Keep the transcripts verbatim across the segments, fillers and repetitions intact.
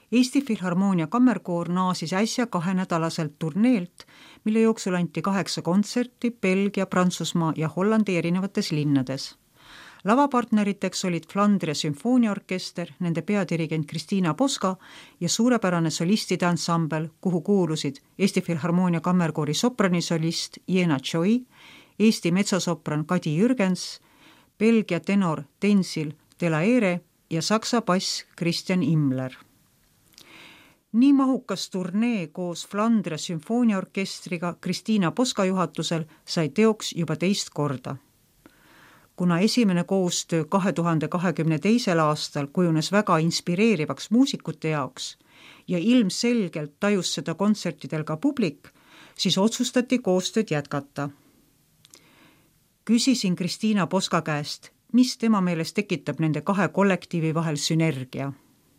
Eesti Filharmoonia kammerkoor naasis äsja kahenädalaselt turneelt, mille jooksul anti kaheksa kontserti Belgia, Prantsusmaa ja Hollandi erinevates linnades. Lavapartneriteks olid Flandria sümfooniaorkester, nende peadirigent Kristiina Poska ja suurepärane solistide ansambel, kuhu kuulusid Eesti Filharmoonia kammerkoori sopranisolist Jena Choi, Eesti metsosopran Kadi Jürgens, Belgia tenor Tensil Delaere ja saksa bass Christian Immler. Nii mahukas turnee koos Flandria sümfooniaorkestriga Kristiina Poska juhatusel sai teoks juba teist korda. Kuna esimene koostöö kahe tuhande kahekümne teisel aastal kujunes väga inspireerivaks muusikute jaoks ja ilmselgelt tajus seda kontsertidel ka publik, siis otsustati koostööd jätkata. Küsisin Kristiina Poska käest, mis tema meelest tekitab nende kahe kollektiivi vahel sünergia.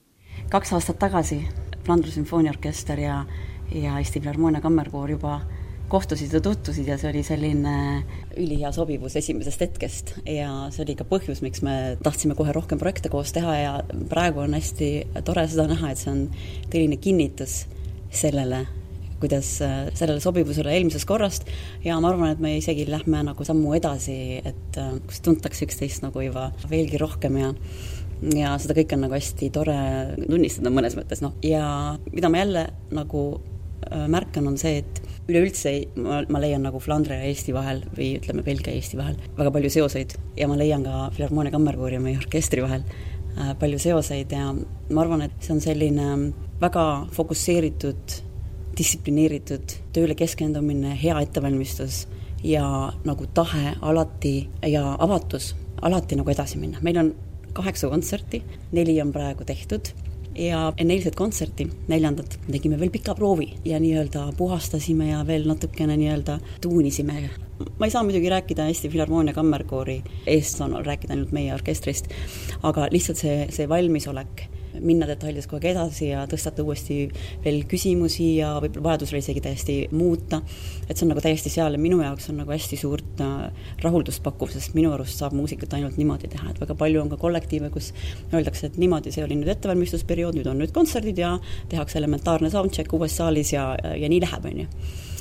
Kaks aastat tagasi Flandria sümfooniaorkester ja, ja Eesti Filharmoonia kammerkoor juba kohtusid ja tutvusid ja see oli selline ülihea sobivus esimesest hetkest ja see oli ka põhjus, miks me tahtsime kohe rohkem projekte koos teha ja praegu on hästi tore seda näha, et see on tõeline kinnitus sellele, kuidas sellele sobivusele eelmisest korrast ja ma arvan, et me isegi lähme nagu sammu edasi, et kus tuntakse üksteist nagu juba veelgi rohkem ja ja seda kõik on nagu hästi tore tunnistada mõnes mõttes. No. Ja mida ma jälle nagu märkan on see, et üleüldse ma, ma leian nagu Flandria ja Eesti vahel või ütleme Belgia ja Eesti vahel väga palju seoseid ja ma leian ka Filharmoonia kammerkoori ja meie orkestri vahel äh, palju seoseid ja ma arvan, et see on selline väga fokusseeritud, distsiplineeritud tööle keskendumine, hea ettevalmistus ja nagu tahe alati ja avatus alati nagu edasi minna. Meil on kaheksa kontserti, neli on praegu tehtud ja enne eilset kontserti, neljandat, tegime veel pika proovi ja nii-öelda puhastasime ja veel natukene nii-öelda tuunisime. Ma ei saa muidugi rääkida Eesti Filharmoonia kammerkoori eest, saan rääkida ainult meie orkestrist, aga lihtsalt see, see valmisolek minna detailides kogu aeg edasi ja tõstata uuesti veel küsimusi ja võib-olla vajadusel isegi täiesti muuta. Et see on nagu täiesti seal ja minu jaoks on nagu hästi suurt rahuldust pakkuv, sest minu arust saab muusikat ainult niimoodi teha. Et väga palju on ka kollektiive, kus öeldakse, et niimoodi see oli nüüd ettevalmistusperiood, nüüd on nüüd kontserdid ja tehakse elementaarne soundcheck uues saalis ja, ja nii läheb, on ju.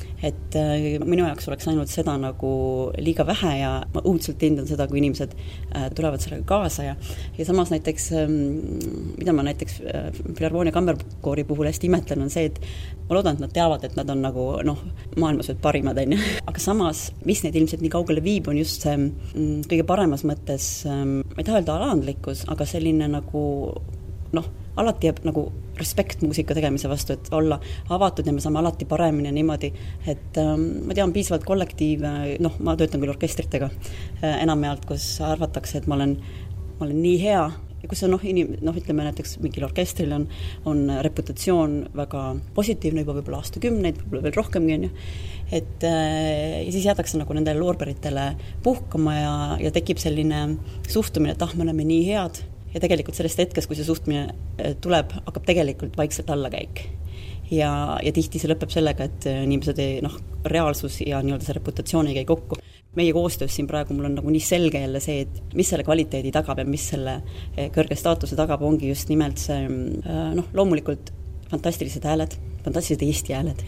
Et minu jaoks oleks ainult seda nagu liiga vähe ja ma õudselt hindan seda, kui inimesed tulevad sellega kaasa ja, ja samas näiteks, mida ma näiteks Filharmoonia kammerkoori puhul hästi imetlen, on see, et ma loodan, et nad teavad, et nad on nagu noh, maailmas veel parimad, on ju. Aga samas, mis neid ilmselt nii kaugele viib, on just see kõige paremas mõttes, ma ei taha öelda alandlikkus, aga selline nagu noh, alati jääb nagu respekt muusika tegemise vastu, et olla avatud ja me saame alati paremini niimoodi, et ähm, ma tean piisavalt kollektiive, noh, ma töötan küll orkestritega äh, enamjaolt, kus arvatakse, et ma olen, ma olen nii hea ja kus on noh, inim, noh, ütleme näiteks mingil orkestril on, on reputatsioon väga positiivne juba võib-olla aastakümneid, võib-olla veel rohkemgi on ju, et äh, ja siis jäädakse nagu nendele loorberitele puhkama ja, ja tekib selline suhtumine, et ah, me oleme nii head. Ja tegelikult sellest hetkest, kui see suhtmine tuleb, hakkab tegelikult vaikselt allakäik. Ja, ja tihti see lõpeb sellega, et inimesed ei, noh, reaalsus ja nii-öelda see reputatsioon ei käi kokku. Meie koostöös siin praegu mul on nagu nii selge jälle see, et mis selle kvaliteedi tagab ja mis selle kõrge staatuse tagab, ongi just nimelt see, noh, loomulikult fantastilised hääled, fantastilised Eesti hääled.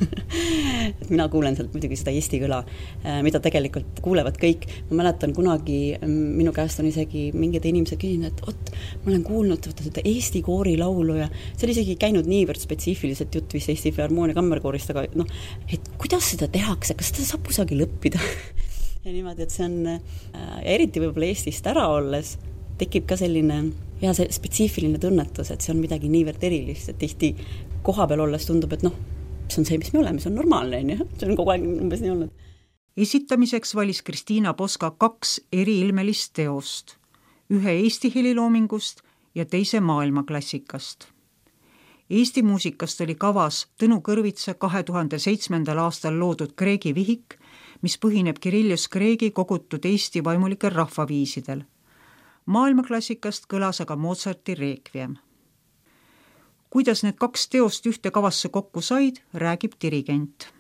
Et mina kuulen sealt muidugi seda Eesti kõla, mida tegelikult kuulevad kõik. Ma mäletan kunagi, minu käest on isegi mingid inimesed küsinud, et ot, ma olen kuulnud seda Eesti koori laulu ja see oli isegi käinud niivõrd spetsiifiliselt jutt vist Eesti Filharmoonia kammerkoorist, aga noh, et kuidas seda tehakse, kas seda saab kusagil õppida? Ja niimoodi, et see on, ja eriti võib-olla Eestist ära olles, tekib ka selline ja see spetsiifiline tunnetus, et see on midagi niivõrd erilist, et tihti koha peal olles tundub, et noh, see on see, mis me oleme, see on normaalne, see on kogu aeg umbes nii olnud. Esitamiseks valis Kristiina Poska kaks eriilmelist teost, ühe Eesti heliloomingust ja teise maailmaklassikast. Eesti muusikast oli kavas Tõnu Kõrvitsa kahe tuhande seitsmendal aastal loodud Kreegi vihik, mis põhineb Kirillus Kreegi kogutud Eesti vaimulikel rahvaviisidel. Maailmaklassikast kõlas aga Mozarti Requiem. Kuidas need kaks teost ühte kavasse kokku said, räägib dirigent.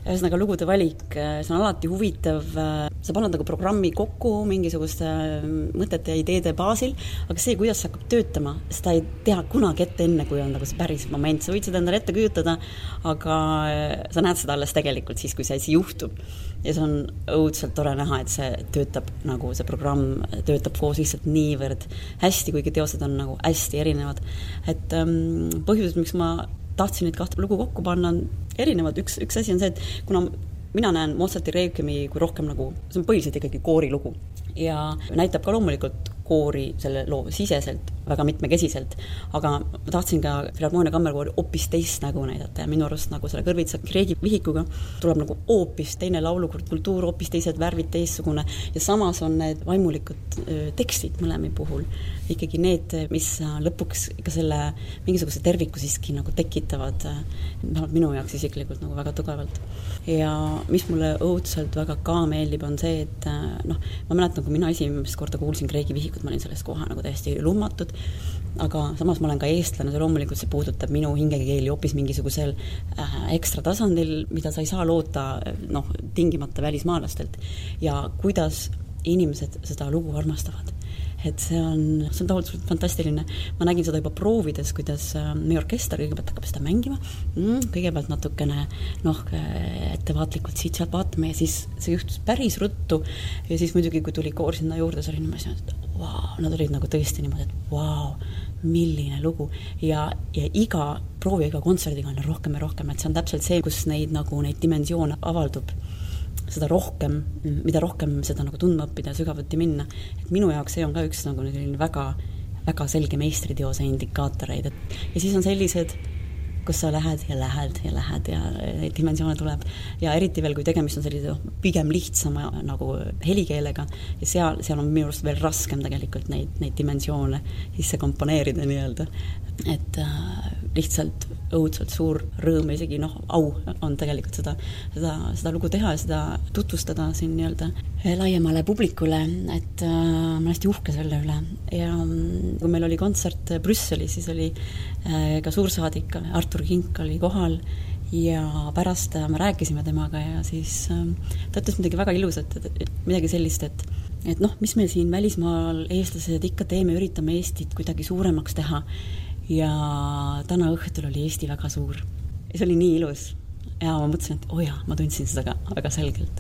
ühesõnaga lugude valik, see on alati huvitav, sa paned nagu programmi kokku mingisuguste mõtete ja ideede baasil, aga see, kuidas see hakkab töötama, seda ei teha kunagi ette enne, kui on nagu see päris moment, sa võid seda endale ette kujutada, aga sa näed seda alles tegelikult siis, kui see asi juhtub. Ja see on õudselt tore näha, et see töötab nagu see programm töötab koos lihtsalt niivõrd hästi, kuigi teosed on nagu hästi erinevad. Et ähm, põhjused, miks ma tahtsin neid kahte lugu kokku panna, on erinevad. Üks, üks asi on see, et kuna mina näen Mozarti Requiemi kui rohkem nagu, see on põhiliselt ikkagi koorilugu ja näitab ka loomulikult koori selle loo siseselt, väga mitmekesiselt, aga ma tahtsin ka Filharmoonia Kammerkoori hoopis teist nägu näidata ja minu arust nagu selle kõrvitsa kreegi vihikuga tuleb nagu hoopis teine laulukultuur, hoopis teised värvid teistsugune ja samas on need vaimulikud tekstid mõlemi puhul ikkagi need, mis lõpuks ikka selle mingisuguse terviku siiski nagu tekitavad minu jaoks isiklikult nagu väga tugevalt. Ja mis mulle õudselt väga ka meeldib on see, et noh, ma mäletan, kui mina esimest korda kuulsin kreegi vihikut, ma olin selles koha nagu täiesti lummatud, aga samas ma olen ka eestlane, see loomulikult see puudutab minu hingekeeli hoopis mingisugusel äh, ekstra tasandil, mida sa ei saa loota noh, tingimata välismaalastelt ja kuidas inimesed seda lugu armastavad. Et see on, see on tohutult fantastiline. Ma nägin seda juba proovides, kuidas meie orkester kõigepealt hakkab seda mängima, mm, kõigepealt natukene noh, ettevaatlikult siit sealt vaatame ja siis see juhtus päris ruttu ja siis muidugi, kui tuli koor sinna juurde, see oli niimoodi, et wow, nad olid nagu tõesti niimoodi, et wow, milline lugu ja, ja iga proovi, iga kontserdiga on rohkem ja rohkem, et see on täpselt see, kus neid, nagu, neid dimensioone avaldub seda rohkem, mida rohkem seda nagu tundma õppida ja sügavuti minna. Et minu jaoks see on ka üks nagu väga, väga selge meistriteose indikaatoreid. Et, ja siis on sellised, kus sa lähed ja lähed ja lähed ja dimensioone tuleb. Ja eriti veel, kui tegemist on sellise pigem lihtsama nagu helikeelega ja seal, seal on minu arust veel raskem tegelikult neid, neid dimensioone sisse komponeerida nii-öelda. Et äh, lihtsalt õudselt suur rõõm, isegi noh, au on tegelikult seda, seda, seda lugu teha ja seda tutvustada siin nii-öelda laiemale publikule, et äh, ma olen hästi uhke selle üle. Ja kui meil oli kontsert Brüsselis, siis oli äh, ka suursaadik Artur Kink oli kohal ja pärast me rääkisime temaga ja siis äh, ta ütles midagi väga ilusat, et, et midagi sellist, et, et noh, mis me siin välismaal eestlased ikka teeme, üritame Eestit kuidagi suuremaks teha ja täna õhtul oli Eesti väga suur. Ja see oli nii ilus. Ja ma mõtlesin, et oh ja, ma tundsin seda ka väga selgelt.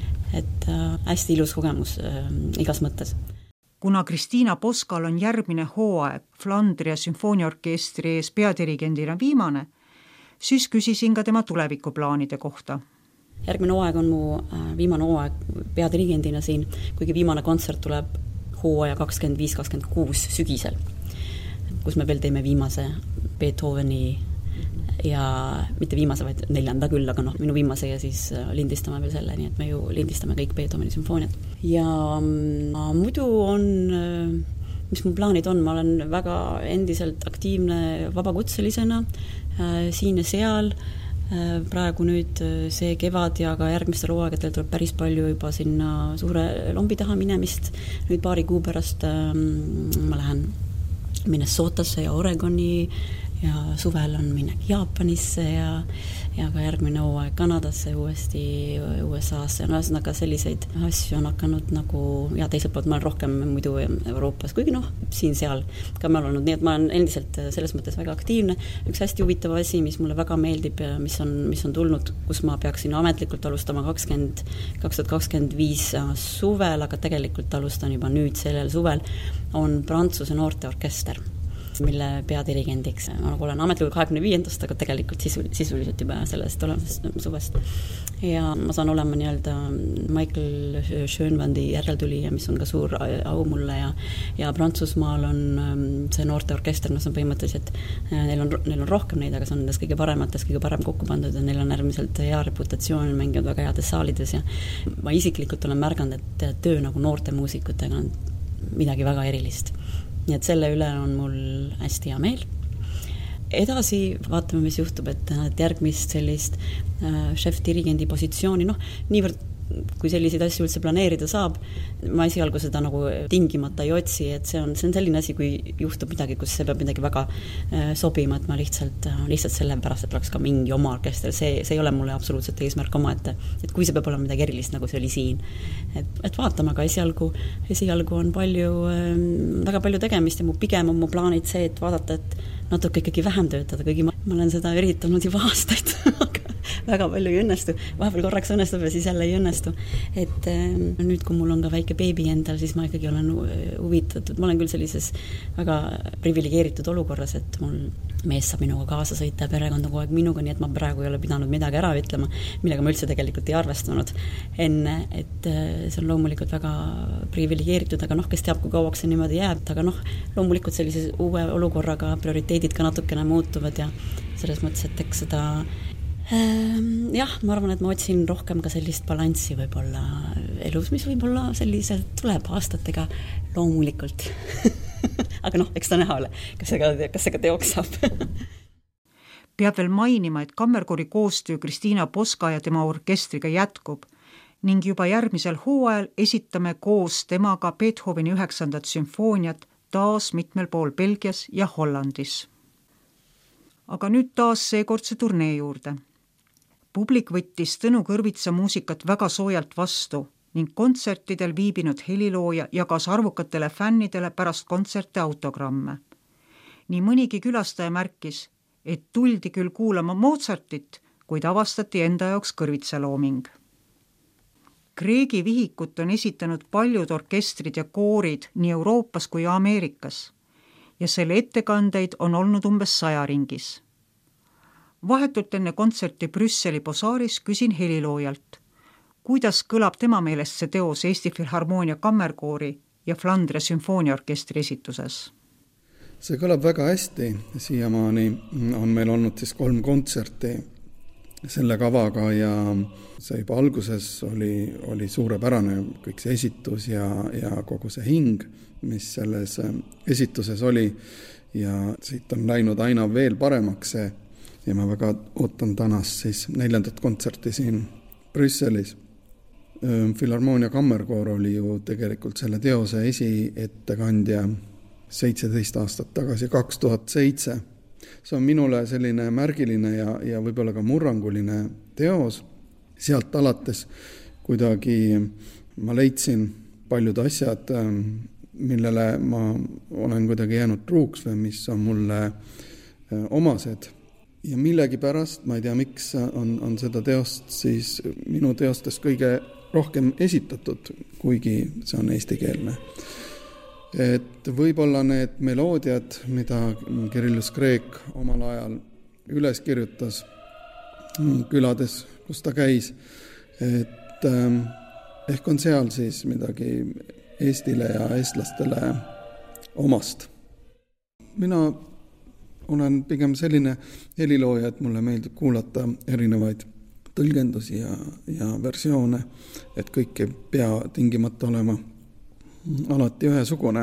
Et äh, hästi ilus kogemus äh, igas mõttes. Kuna Kristiina Poskal on järgmine hooaeg Flandria sümfooniaorkestri ees peadirigendina viimane, siis küsisin ka tema tulevikuplaanide kohta. Järgmine hooaeg on mu äh, viimane hooaeg peadirigendina siin, kuigi viimane kontsert tuleb hooaja kakskümmend viis kakskümmend kuus sügisel, kus me veel teeme viimase Beethoveni ja mitte viimase, vaid neljanda küll, aga noh, minu viimase ja siis lindistame veel selle, nii et me ju lindistame kõik Beethoveni sümfooniat. Ja ma, muidu on, mis mu plaanid on, ma olen väga endiselt aktiivne vabakutselisena siin ja seal, praegu nüüd see kevad ja ka järgmistel hooaegadel tuleb päris palju juba sinna suure lombi taha minemist, nüüd paari kuu pärast ma lähen Minnesotasse ja Oregoni ja suvel on minnek Jaapanisse ja, ja ka järgmine hooaeg Kanadasse uuesti U S A-sse ja ühesõnaga selliseid asju on hakanud nagu, ja teiselt poolt ma olen rohkem muidu Euroopas, kuigi noh, siin-seal ka ma olen olnud, nii et ma olen endiselt selles mõttes väga aktiivne. Üks hästi huvitav asi, mis mulle väga meeldib ja mis on, mis on tulnud, kus ma peaksin ametlikult alustama kakskümmend, kaks tuhat kakskümmend viis suvel, aga tegelikult alustan juba nüüd sellel suvel, on Prantsuse noorteorkester, mille peadirigendiks ma nagu olen ametlikult kahekümne viiendast, aga tegelikult sisul, sisuliselt juba sellest olemasest suvest. Ja ma saan olema nii-öelda Michael Schönwandi järeltulija, mis on ka suur au mulle ja, ja Prantsusmaal on see noorteorkester, no see on põhimõtteliselt, neil on, neil on rohkem neid, aga see on nendes kõige paremates, kõige parem kokku pandud ja neil on äärmiselt hea reputatsioon, mängivad väga heades saalides ja ma isiklikult olen märganud, et töö nagu noorte muusikutega on midagi väga erilist. Nii et selle üle on mul hästi hea meel. Edasi vaatame, mis juhtub, et, et järgmist sellist äh, šef-dirigendi positsiooni, noh, niivõrd kui selliseid asju üldse planeerida saab, ma esialgu seda nagu tingimata ei otsi, et see on, see on selline asi, kui juhtub midagi, kus see peab midagi väga sobima, et ma lihtsalt, lihtsalt sellepärast, et oleks ka mingi oma orkester, see, see ei ole mulle absoluutselt eesmärk oma, et, et kui see peab olema midagi erilist, nagu see oli siin. Et, et vaatame, aga esialgu, esialgu on palju, väga palju tegemist ja mu pigem on mu plaanid see, et vaadata, et natuke ikkagi vähem töötada, kuigi ma, ma olen seda üritanud juba aastaid, aga väga palju ei õnnestu. Vahepeal korraks õnnestub ja siis jälle ei õnnestu. Et äh, nüüd, kui mul on ka väike beebi endal, siis ma ikkagi olen huvitatud. Ma olen küll sellises väga privilegeeritud olukorras, et mul mees saab minuga kaasa sõita ja perekond on kogu aeg minuga, nii et ma praegu ei ole pidanud midagi ära ütlema, millega ma üldse tegelikult ei arvestanud enne, et äh, see on loomulikult väga privilegeeritud, aga noh, kes teab, kui kauaks see niimoodi jääb, aga noh, loomulikult sellises uue olukorraga prioriteedid ka natukene muutuvad ja selles mõttes, et eks seda jah, ma arvan, et ma otsin rohkem ka sellist balanssi võib-olla elus, mis võib-olla selliselt tuleb aastatega loomulikult. Aga noh, eks ta näha ole, kas see ka, kas see ka teoks saab. Peab veel mainima, et kammerkoori koostöö Kristiina Poska ja tema orkestriga jätkub ning juba järgmisel hooajal esitame koos temaga Beethoveni üheksandat sümfooniat taas mitmel pool Belgias ja Hollandis. Aga nüüd taas seekordse turnee juurde. Publik võttis Tõnu Kõrvitsa muusikat väga soojalt vastu ning kontsertidel viibinud helilooja jagas arvukatele fännidele pärast kontserte autogramme. Nii mõnigi külastaja märkis, et tuldi küll kuulama Mozartit, kuid avastati enda jaoks Kõrvitsa looming. Kreegi vihikut on esitanud paljud orkestrid ja koorid nii Euroopas kui Ameerikas ja selle ettekandeid on olnud umbes saja ringis. Vahetult enne kontserti Brüsseli Bosaaris küsin heliloojalt, kuidas kõlab tema meelest see teos Eesti Filharmoonia kammerkoori ja Flandre sümfooniaorkestri esituses. See kõlab väga hästi, siiamaani on meil olnud siis kolm kontserti selle kavaga ja see juba alguses oli, oli suurepärane kõik see esitus ja, ja kogu see hing, mis selles esituses oli ja siit on läinud aina veel paremaks see ja ma väga ootan tänast siis neljandat kontserti siin Brüsselis. Filharmoonia kammerkoor oli ju tegelikult selle teose esiettekandja seitseteist aastat tagasi, kaks tuhat seitse. See on minule selline märgiline ja, ja võib-olla ka murranguline teos. Sealt alates kuidagi ma leidsin paljud asjad, millele ma olen kuidagi jäänud truuks või mis on mulle omased. Ja millegi pärast, ma ei tea miks, on, on seda teost siis minu teostest kõige rohkem esitatud, kuigi see on eestikeelne. Et võib-olla need meloodiad, mida Kirillus Kreek omal ajal üles kirjutas külades, kus ta käis, et ähm, ehk on seal siis midagi Eestile ja eestlastele omast. Mina olen pigem selline helilooja, et mulle meeldib kuulata erinevaid tõlgendusi ja, ja versioone, et kõik ei pea tingimata olema alati ühesugune.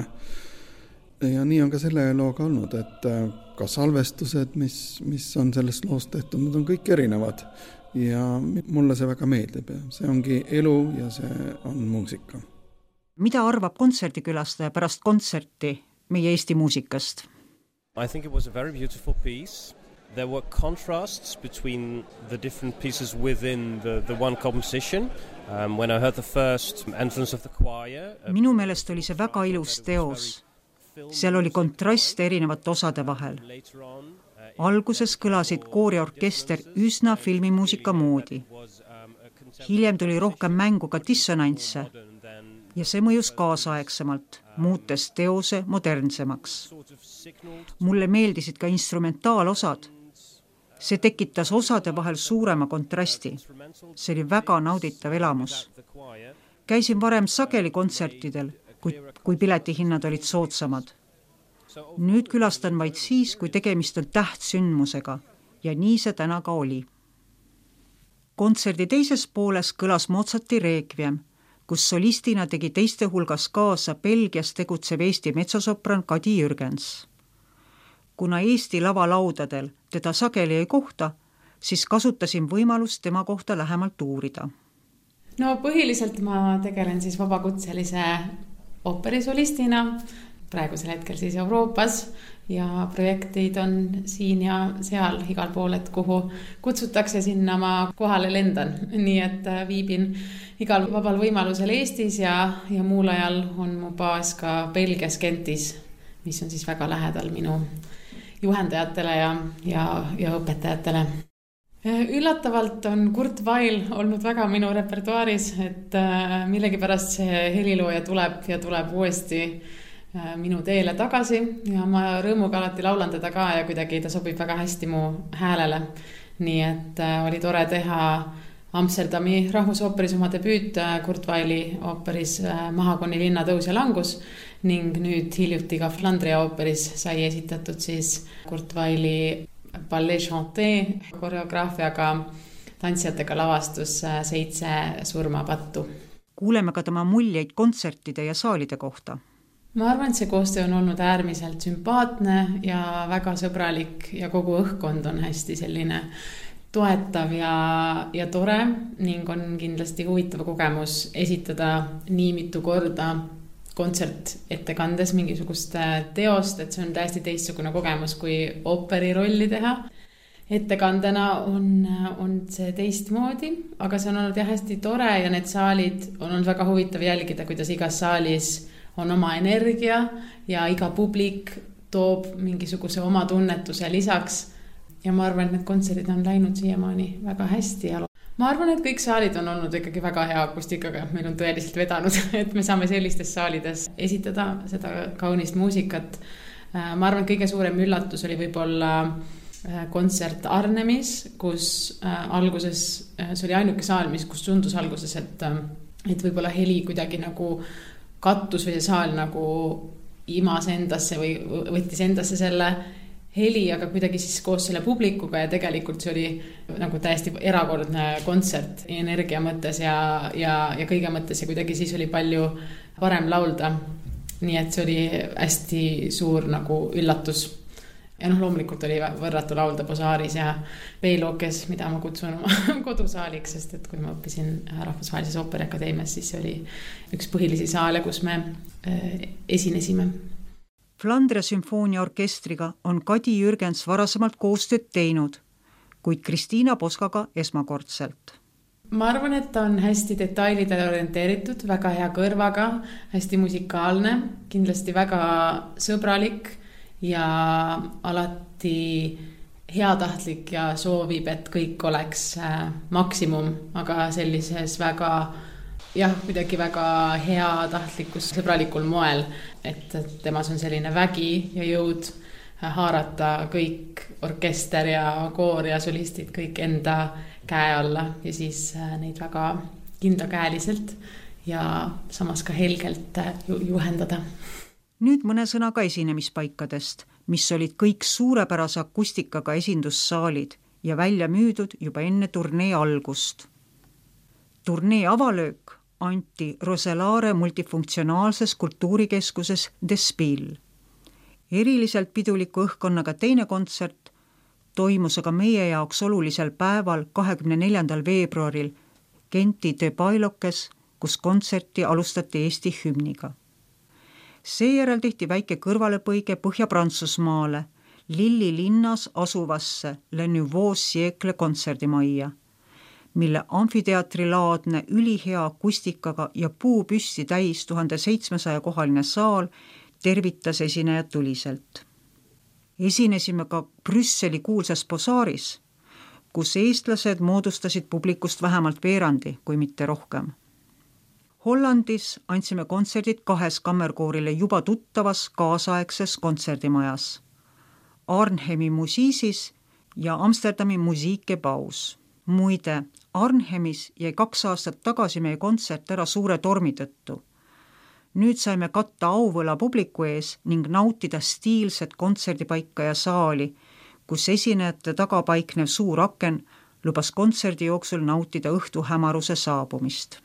Ja nii on ka selle looga olnud, et ka salvestused, mis, mis on sellest loost tehtud, need on kõik erinevad ja mulle see väga meeldib. See ongi elu ja see on muusika. Mida arvab kontsertikülastaja pärast kontserti meie Eesti muusikast? I think it was a very beautiful piece. There were contrasts between the different pieces within the, the one composition. Um, when I heard the first entrance of the choir... Minu meelest oli see väga ilus teos. Seal oli kontrast erinevate osade vahel. Alguses kõlasid kooriorkester üsna filmimuusika moodi. Hiljem tuli rohkem mängu ka dissonantse ja see mõjus kaasaegsemalt, muutes teose modernsemaks. Mulle meeldisid ka instrumentaalosad. See tekitas osade vahel suurema kontrasti. See oli väga nauditav elamus. Käisin varem sageli kontsertidel, kui, kui piletihinnad olid soodsamad. Nüüd külastan vaid siis, kui tegemist on tähtsündmusega ja nii see täna ka oli. Kontserdi teises pooles kõlas Mozarti Requiem, kus solistina tegi teiste hulgas kaasa Belgias tegutsev Eesti metsosopran Kadi Jürgens. Kuna Eesti lavalaudadel teda sageli ei kohta, siis kasutasin võimalust tema kohta lähemalt uurida. no põhiliselt ma tegelen siis vabakutselise ooperisolistina, praegusel hetkel siis Euroopas ja projektid on siin ja seal igal pool, et kuhu kutsutakse, sinna ma kohale lendan. Nii et viibin igal vabal võimalusel Eestis ja, ja muul ajal on mu baas ka Belgias Gentis, mis on siis väga lähedal minu juhendajatele ja, ja, ja õpetajatele. Üllatavalt on Kurt Weill olnud väga minu repertuaaris, et millegipärast see helilooja tuleb ja tuleb uuesti minu teele tagasi ja ma rõõmuga alati laulan teda ka ja kuidagi ta sobib väga hästi mu häälele. Nii et oli tore teha Amsterdami rahvusooperis oma debüüt Kurt Weilli ooperis Mahagoni linna tõus ja langus ning nüüd hiljuti ka Flandria ooperis sai esitatud siis Kurt Weilli ballet chanté koreograafiaga tantsijatega lavastus Seitse surmapattu. Kuuleme ka tema muljeid kontsertide ja saalide kohta. Ma arvan, et see koostöö on olnud äärmiselt sümpaatne ja väga sõbralik ja kogu õhkkond on hästi selline toetav ja, ja tore ning on kindlasti huvitav kogemus esitada nii mitu korda kontsert ettekandes mingisugust teost, et see on täiesti teistsugune kogemus kui ooperi rolli teha. Ettekandena on, on see teistmoodi, aga see on olnud jah hästi tore ja need saalid on olnud väga huvitav jälgida, kuidas igas saalis on oma energia ja iga publik toob mingisuguse oma tunnetuse lisaks ja ma arvan, et need kontserdid on läinud siiamaani väga hästi ja ma arvan, et kõik saalid on olnud ikkagi väga hea akustikaga, meil on tõeliselt vedanud, et me saame sellistes saalides esitada seda kaunist muusikat. Ma arvan, et kõige suurem üllatus oli võib-olla kontsert Arnhemis, kus alguses, see oli ainuke saal, mis kus tundus alguses, et, et võib-olla heli kuidagi nagu kattus või see saal nagu imas endasse või võttis endasse selle heli, aga kuidagi siis koos selle publikuga ja tegelikult see oli nagu täiesti erakordne kontsert energia mõttes ja, ja, ja kõige mõttes ja kuidagi siis oli palju parem laulda. Nii et see oli hästi suur nagu üllatus. Ja noh, loomulikult oli võrratu laulda Bosaaris ja Beilokes, mida ma kutsun oma kodusaaliks, sest et kui ma õppisin Rahvusvahelises ooperiakadeemias, siis see oli üks põhilisi saale, kus me esinesime. Flandria sümfooniaorkestriga on Kadi Jürgens varasemalt koostööd teinud, kuid Kristiina Poskaga esmakordselt. Ma arvan, et ta on hästi detailidele orienteeritud, väga hea kõrvaga, hästi musikaalne, kindlasti väga sõbralik ja alati heatahtlik ja soovib, et kõik oleks maksimum, aga sellises väga, jah, kuidagi väga heatahtlikus sõbralikul moel, et temas on selline vägi ja jõud haarata kõik orkester ja koor ja solistid kõik enda käe alla ja siis neid väga kindlakäeliselt ja samas ka helgelt juhendada. Nüüd mõne sõnaga esinemispaikadest, mis olid kõik suurepärase akustikaga esindussaalid ja välja müüdud juba enne turnee algust. Turnee avalöök anti Roselaare multifunktsionaalses kultuurikeskuses The Spill. Eriliselt piduliku õhkkonnaga teine kontsert toimus aga meie jaoks olulisel päeval kahekümne neljandal veebruaril Genti De Bailokes, kus kontserti alustati Eesti hümniga. Seejärel tehti väike kõrvalepõige Põhja-Prantsusmaale, Lilli linnas asuvasse Le Nouveau Siècle kontserdimajja, mille amfiteatrilaadne ülihea akustikaga ja puupüsti täis tuhande seitsmesaja kohaline saal tervitas esinejad tuliselt. Esinesime ka Brüsseli kuulsas Bosaaris, kus eestlased moodustasid publikust vähemalt veerandi, kui mitte rohkem. Hollandis andsime kontserdid kahes kammerkoorile juba tuttavas kaasaegses kontserdimajas, Arnhemi Musiisis ja Amsterdami Muziekgebouws. Muide, Arnhemis jäi kaks aastat tagasi meie kontsert ära suure tormi tõttu. Nüüd saime katta auvõla publiku ees ning nautida stiilset kontserdipaika ja saali, kus esinejate tagapaiknev suur aken lubas kontserdi jooksul nautida õhtu hämaruse saabumist.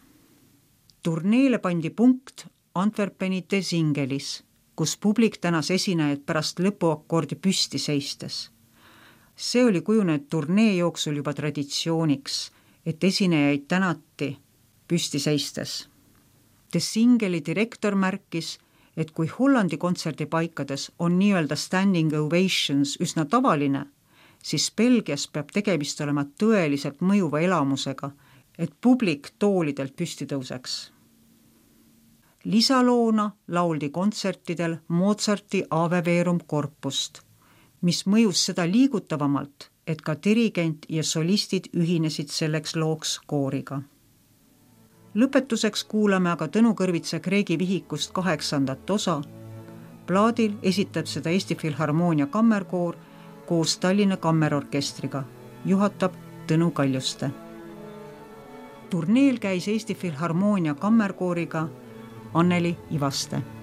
Turneele pandi punkt Antwerpeni De Zingelis, kus publik tänas esinejaid pärast lõpuakordi püsti seistes. See oli kujunenud turnee jooksul juba traditsiooniks, et esinejaid tänati püsti seistes. The Singeli direktor märkis, et kui Hollandi kontserdipaikades on nii-öelda standing ovations üsna tavaline, siis Belgias peab tegemist olema tõeliselt mõjuva elamusega, et publik toolidelt püsti tõuseks. Lisaloona lauldi kontsertidel Mozarti Ave Verum korpust, mis mõjus seda liigutavamalt, et ka dirigent ja solistid ühinesid selleks looks kooriga. Lõpetuseks kuulame aga Tõnu Kõrvitsa Kreegi vihikust kaheksandat osa. Plaadil esitab seda Eesti Filharmoonia kammerkoor koos Tallinna kammerorkestriga. Juhatab Tõnu Kaljuste. Turneel käis Eesti Filharmoonia kammerkooriga Anneli Ivaste.